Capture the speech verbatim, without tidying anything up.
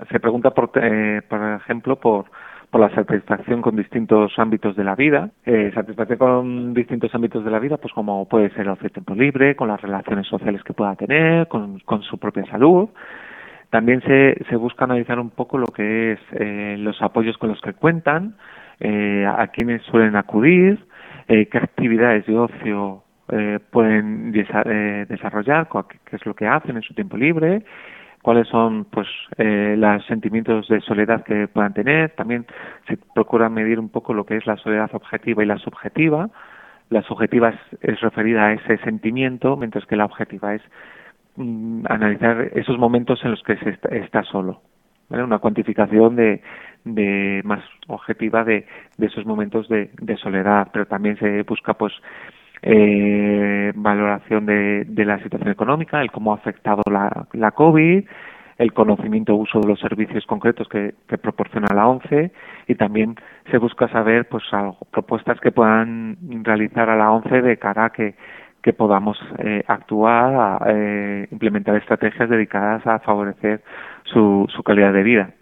se pregunta, por, eh, por ejemplo, por, por la satisfacción con distintos ámbitos de la vida. Eh, satisfacción con distintos ámbitos de la vida, pues como puede ser el tiempo libre, con las relaciones sociales que pueda tener, con, con su propia salud. También se, se busca analizar un poco lo que es eh, los apoyos con los que cuentan, eh, a quienes suelen acudir, eh, qué actividades de ocio eh, pueden desa- eh, desarrollar, qué es lo que hacen en su tiempo libre, cuáles son pues eh, los sentimientos de soledad que puedan tener. También se procura medir un poco lo que es la soledad objetiva y la subjetiva. La subjetiva es, es referida a ese sentimiento, mientras que la objetiva es mm, analizar esos momentos en los que se está, está solo, ¿vale? Una cuantificación de, de más objetiva de, de esos momentos de, de soledad, pero también se busca pues eh, valoración de, de la situación económica, el cómo ha afectado la, la COVID, el conocimiento o uso de los servicios concretos que, que proporciona la ONCE, y también se busca saber pues algo, propuestas que puedan realizar a la ONCE de cara a que que podamos eh, actuar, a, eh, implementar estrategias dedicadas a favorecer su, su calidad de vida.